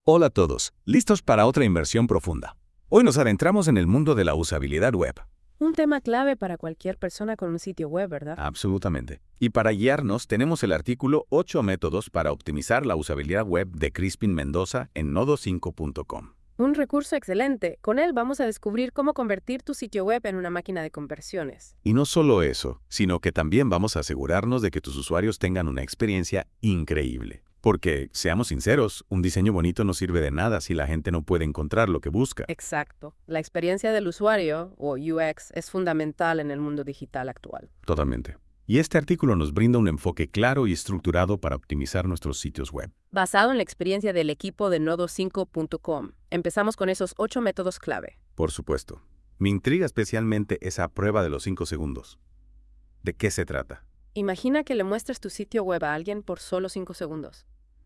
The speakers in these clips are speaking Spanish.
Hola a todos, ¿listos para otra inmersión profunda? Hoy nos adentramos en el mundo de la usabilidad web. Un tema clave para cualquier persona con un sitio web, ¿verdad? Absolutamente. Y para guiarnos tenemos el artículo 8 métodos para optimizar la usabilidad web de Crispin Mendoza en nodo5.com. Un recurso excelente. Con él vamos a descubrir cómo convertir tu sitio web en una máquina de conversiones. Y no solo eso, sino que también vamos a asegurarnos de que tus usuarios tengan una experiencia increíble. Porque, seamos sinceros, un diseño bonito no sirve de nada si la gente no puede encontrar lo que busca. Exacto. La experiencia del usuario, o UX, es fundamental en el mundo digital actual. Totalmente. Y este artículo nos brinda un enfoque claro y estructurado para optimizar nuestros sitios web. Basado en la experiencia del equipo de nodo5.com, empezamos con esos 8 métodos clave. Por supuesto. Me intriga especialmente esa prueba de los 5 segundos. ¿De qué se trata? Imagina que le muestras tu sitio web a alguien por solo 5 segundos.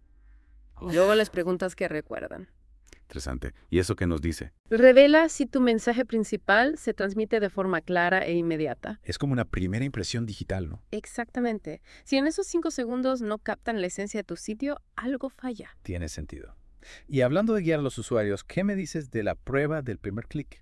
Y luego les preguntas qué recuerdan. Interesante. ¿Y eso qué nos dice? Revela si tu mensaje principal se transmite de forma clara e inmediata. Es como una primera impresión digital, ¿no? Exactamente. Si en esos 5 segundos no captan la esencia de tu sitio, algo falla. Tiene sentido. Y hablando de guiar a los usuarios, ¿qué me dices de la prueba del primer clic?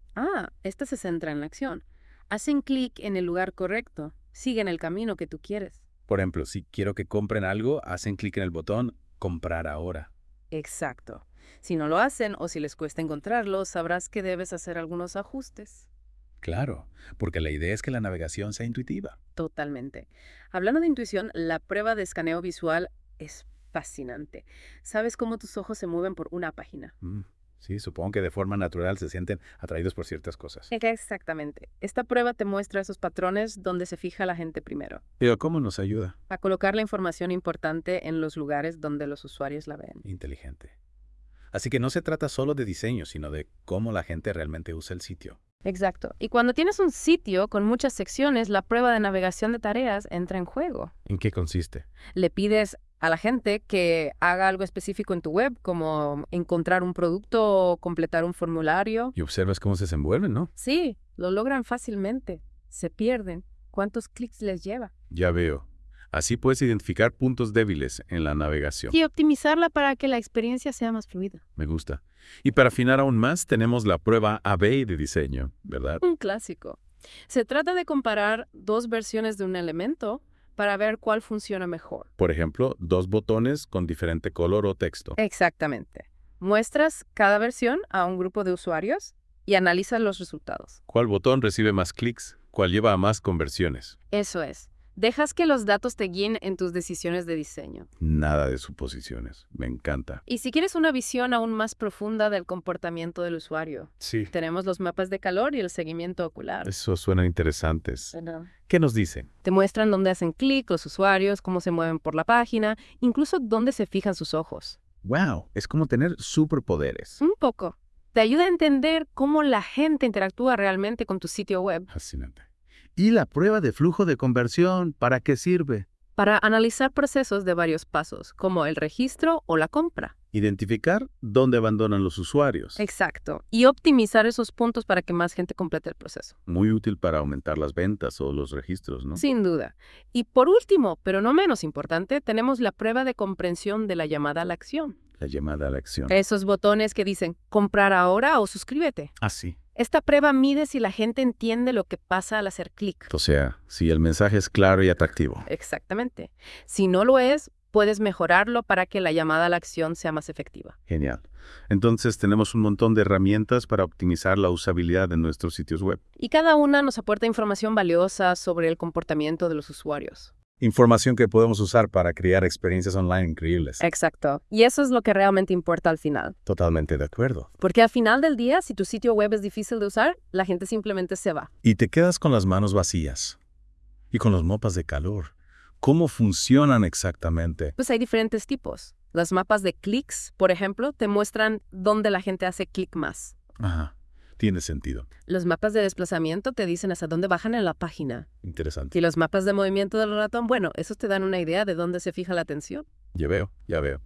Esta se centra en la acción. Hacen clic en el lugar correcto. Siguen el camino que tú quieres. Por ejemplo, si quiero que compren algo, hacen clic en el botón Comprar ahora. Exacto. Si no lo hacen o si les cuesta encontrarlo, sabrás que debes hacer algunos ajustes. Claro, porque la idea es que la navegación sea intuitiva. Totalmente. Hablando de intuición, la prueba de escaneo visual es fascinante. Sabes cómo tus ojos se mueven por una página. Sí, supongo que de forma natural se sienten atraídos por ciertas cosas. Exactamente. Esta prueba te muestra esos patrones donde se fija la gente primero, Pero ¿cómo nos ayuda? a colocar la información importante en los lugares donde los usuarios la ven. Inteligente. Así que no se trata solo de diseño, sino de cómo la gente realmente usa el sitio. Exacto. Y cuando tienes un sitio con muchas secciones, la prueba de navegación de tareas entra en juego. ¿En qué consiste? Le pides a la gente que haga algo específico en tu web, como encontrar un producto o completar un formulario. Y observas cómo se desenvuelven, ¿no? Sí, lo logran fácilmente. Se pierden. ¿Cuántos clics les lleva? Ya veo. Así puedes identificar puntos débiles en la navegación. Y optimizarla para que la experiencia sea más fluida. Me gusta. Y para afinar aún más, tenemos la prueba A/B de diseño, ¿verdad? Un clásico. Se trata de comparar dos versiones de un elemento para ver cuál funciona mejor. Por ejemplo, 2 botones con diferente color o texto. Exactamente. Muestras cada versión a un grupo de usuarios y analizas los resultados. ¿Cuál botón recibe más clics? ¿Cuál lleva a más conversiones? Eso es. Dejas que los datos te guíen en tus decisiones de diseño. Nada de suposiciones. Me encanta. Y si quieres una visión aún más profunda del comportamiento del usuario, Sí. tenemos los mapas de calor y el seguimiento ocular. Eso suenan interesantes. ¿Verdad? ¿Qué nos dicen? Te muestran dónde hacen clic los usuarios, cómo se mueven por la página, incluso dónde se fijan sus ojos. ¡Wow! Es como tener superpoderes. Un poco. Te ayuda a entender cómo la gente interactúa realmente con tu sitio web. Fascinante. ¿Y la prueba de flujo de conversión para qué sirve? Para analizar procesos de varios pasos, como el registro o la compra. Identificar dónde abandonan los usuarios. Exacto. Y optimizar esos puntos para que más gente complete el proceso. Muy útil para aumentar las ventas o los registros, ¿no? Sin duda. Y por último, pero no menos importante, tenemos la prueba de comprensión de la llamada a la acción. La llamada a la acción. Esos botones que dicen comprar ahora o suscríbete. Ah, sí. Esta prueba mide si la gente entiende lo que pasa al hacer clic. O sea, si el mensaje es claro y atractivo. Exactamente. Si no lo es, puedes mejorarlo para que la llamada a la acción sea más efectiva. Genial. Entonces tenemos un montón de herramientas para optimizar la usabilidad de nuestros sitios web. Y cada una nos aporta información valiosa sobre el comportamiento de los usuarios. Información que podemos usar para crear experiencias online increíbles. Exacto. Y eso es lo que realmente importa al final. Totalmente de acuerdo. Porque al final del día, si tu sitio web es difícil de usar, la gente simplemente se va. Y te quedas con las manos vacías. Y con los mapas de calor. ¿Cómo funcionan exactamente? Pues hay diferentes tipos. Las mapas de clics, por ejemplo, te muestran dónde la gente hace clic más. Ajá. Tiene sentido. Los mapas de desplazamiento te dicen hasta dónde bajan en la página. Interesante. Y los mapas de movimiento del ratón, bueno, esos te dan una idea de dónde se fija la atención. Ya veo, ya veo.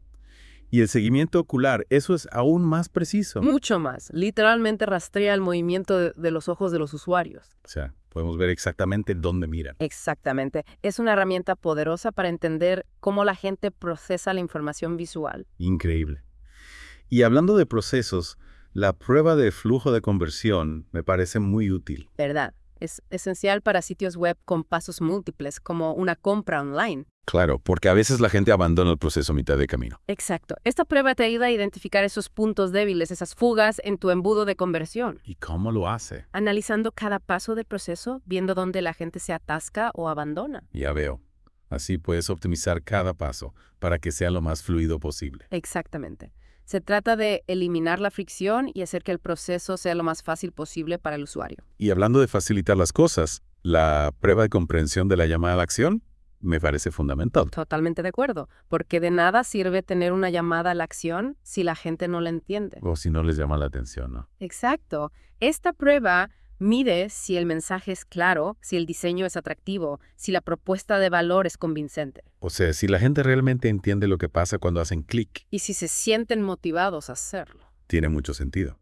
Y el seguimiento ocular, eso es aún más preciso. Mucho más. Literalmente rastrea el movimiento de los ojos de los usuarios. O sea, podemos ver exactamente dónde miran. Exactamente. Es una herramienta poderosa para entender cómo la gente procesa la información visual. Increíble. Y hablando de procesos, la prueba de flujo de conversión me parece muy útil. ¿Verdad? Es esencial para sitios web con pasos múltiples, como una compra online. Claro, porque a veces la gente abandona el proceso a mitad de camino. Exacto. Esta prueba te ayuda a identificar esos puntos débiles, esas fugas en tu embudo de conversión. ¿Y cómo lo hace? Analizando cada paso del proceso, viendo dónde la gente se atasca o abandona. Ya veo. Así puedes optimizar cada paso para que sea lo más fluido posible. Exactamente. Se trata de eliminar la fricción y hacer que el proceso sea lo más fácil posible para el usuario. Y hablando de facilitar las cosas, la prueba de comprensión de la llamada a la acción me parece fundamental. Totalmente de acuerdo, porque de nada sirve tener una llamada a la acción si la gente no la entiende. O si no les llama la atención, ¿no? Exacto. Esta prueba mide si el mensaje es claro, si el diseño es atractivo, si la propuesta de valor es convincente O sea, si la gente realmente entiende lo que pasa cuando hacen clic, y si se sienten motivados a hacerlo. tiene mucho sentido.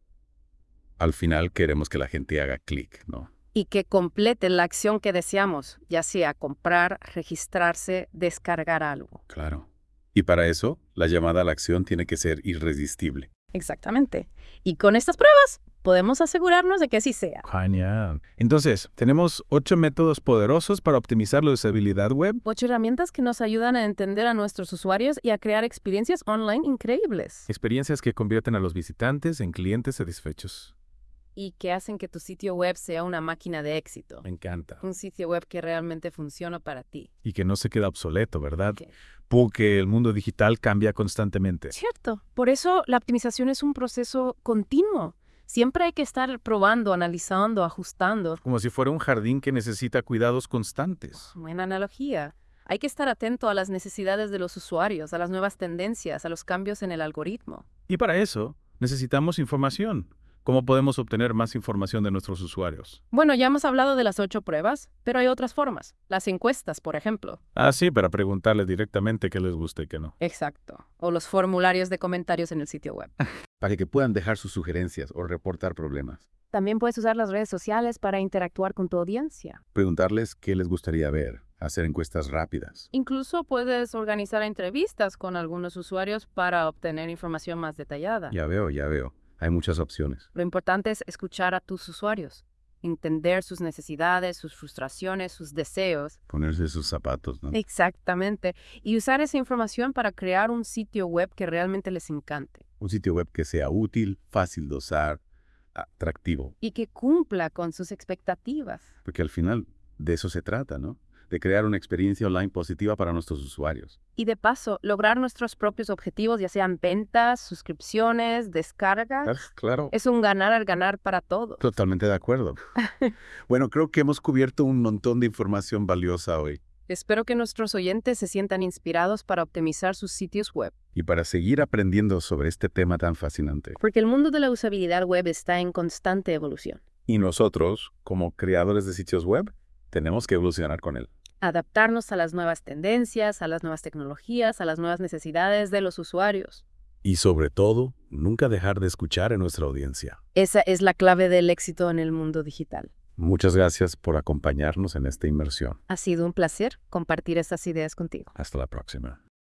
Al final queremos que la gente haga clic, ¿no? Y que completen la acción que deseamos, ya sea comprar, registrarse, descargar algo. Claro. Y para eso, la llamada a la acción tiene que ser irresistible. Exactamente. Y con estas pruebas podemos asegurarnos de que así sea. Genial. Entonces, tenemos 8 métodos poderosos para optimizar la usabilidad web. 8 herramientas que nos ayudan a entender a nuestros usuarios y a crear experiencias online increíbles. Experiencias que convierten a los visitantes en clientes satisfechos. Y que hacen que tu sitio web sea una máquina de éxito. Me encanta. Un sitio web que realmente funciona para ti. Y que no se queda obsoleto, ¿verdad? Ok. Porque el mundo digital cambia constantemente. Cierto. Por eso la optimización es un proceso continuo. Siempre hay que estar probando, analizando, ajustando. Como si fuera un jardín que necesita cuidados constantes. Buena analogía. Hay que estar atento a las necesidades de los usuarios, a las nuevas tendencias, a los cambios en el algoritmo. Y para eso, necesitamos información. ¿Cómo podemos obtener más información de nuestros usuarios? Bueno, ya hemos hablado de las 8 pruebas, pero hay otras formas. Las encuestas, por ejemplo. Ah, sí, para preguntarles directamente qué les gusta y qué no. Exacto. O los formularios de comentarios en el sitio web. Para que puedan dejar sus sugerencias o reportar problemas. También puedes usar las redes sociales para interactuar con tu audiencia. Preguntarles qué les gustaría ver. Hacer encuestas rápidas. Incluso puedes organizar entrevistas con algunos usuarios para obtener información más detallada. Ya veo, ya veo. Hay muchas opciones. Lo importante es escuchar a tus usuarios, entender sus necesidades, sus frustraciones, sus deseos. Ponerse sus zapatos, ¿no? Exactamente. Y usar esa información para crear un sitio web que realmente les encante Un sitio web que sea útil, fácil de usar, atractivo. y que cumpla con sus expectativas. Porque al final de eso se trata, ¿no? De crear una experiencia online positiva para nuestros usuarios. Y de paso, lograr nuestros propios objetivos, ya sean ventas, suscripciones, descargas. Claro. Es un ganar al ganar para todos. Totalmente de acuerdo. Bueno, creo que hemos cubierto un montón de información valiosa hoy. Espero que nuestros oyentes se sientan inspirados para optimizar sus sitios web. Y para seguir aprendiendo sobre este tema tan fascinante. Porque el mundo de la usabilidad web está en constante evolución. Y nosotros, como creadores de sitios web, tenemos que evolucionar con él. Adaptarnos a las nuevas tendencias, a las nuevas tecnologías, a las nuevas necesidades de los usuarios. Y sobre todo, nunca dejar de escuchar a nuestra audiencia. Esa es la clave del éxito en el mundo digital. Muchas gracias por acompañarnos en esta inmersión. Ha sido un placer compartir estas ideas contigo. Hasta la próxima.